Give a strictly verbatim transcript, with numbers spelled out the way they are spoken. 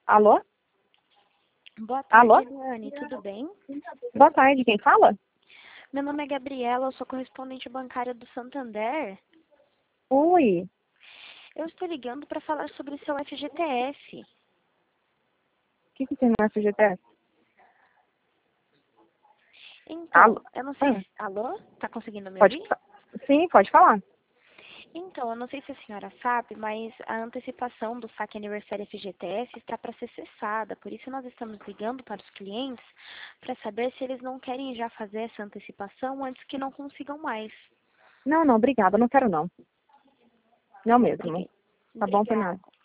Alô? Boa tarde, Alô? Eliane, tudo bem? Boa tarde, quem fala? Meu nome é Gabriela, eu sou correspondente bancária do Santander. Oi, Eu estou ligando para falar sobre o seu F G T S. o que, que tem no F G T S? Então, Alô? eu não sei Ah, se... Alô? Tá conseguindo me pode, ouvir? fa- sim, pode falar. Então, eu não sei se a senhora sabe, mas a antecipação do saque aniversário F G T S está para ser cessada. Por isso nós estamos ligando para os clientes para saber se eles não querem já fazer essa antecipação antes que não consigam mais. Não, não, obrigada, não quero não. Não mesmo. Obri- Tá bom por nada. Obrigada.